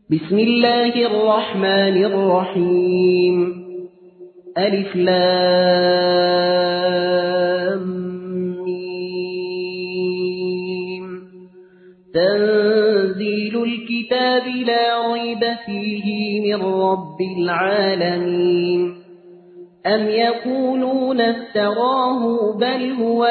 بسم الله الرحمن الرحيم. ألف لام ميم. تنزيل الكتاب لا ريب فيه من رب العالمين. أم يقولون افتراه بل هو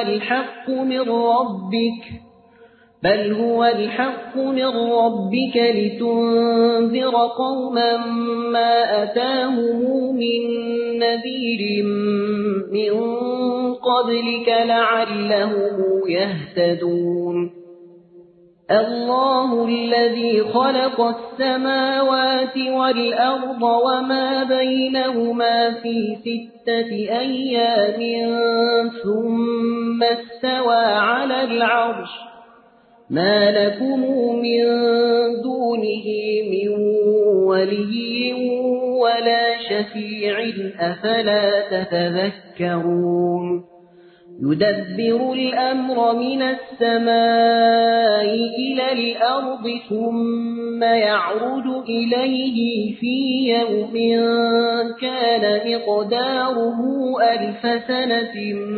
الحق من ربك لتنذر قوما ما أتاهم من نذير من قبلك لعلهم يهتدون. الله الذي خلق السماوات والأرض وما بينهما في 6 أيام ثم استوى على العرش. ما لكم من دونه من ولي ولا شفيع أفلا تتذكرون. يدبر الأمر من السماء إلى الأرض ثم يعرج إليه في يوم كان مقداره 1000 سنة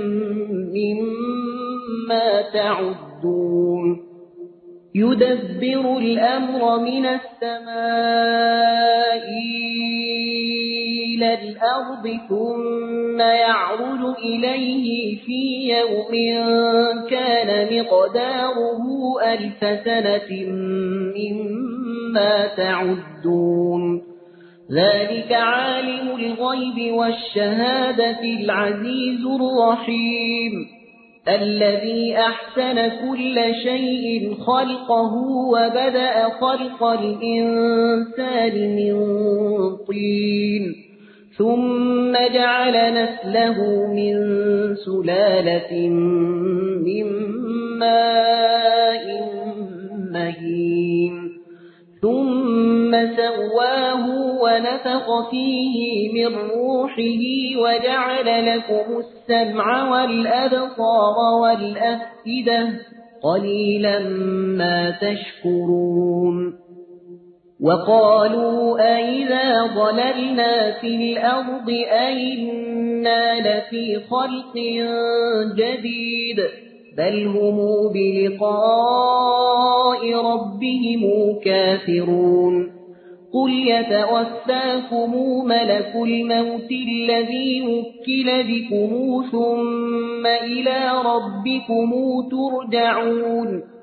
مما تعدون. يدبر الأمر من السماء إلى الأرض ثم يعرج إليه في يوم كان مقداره 1000 سنة مما تعدون. ذلك عالم الغيب والشهادة العزيز الرحيم الذي أحسن كل شيء خلقه وبدأ خلق الإنسان من طين ثم جعل نسله من سلالة من ماء مهين ثم سواه ونفخ فيه من روحه وجعل لكم السمع والأبصار والأفئدة قليلا ما تشكرون. وقالوا أئذا ضللنا في الأرض أئنا لفي خلق جديد بل هم بلقاء ربهم كافرون. قل يتوفاكم ملك الموت الذي وكل بكم ثم إلى ربكم ترجعون.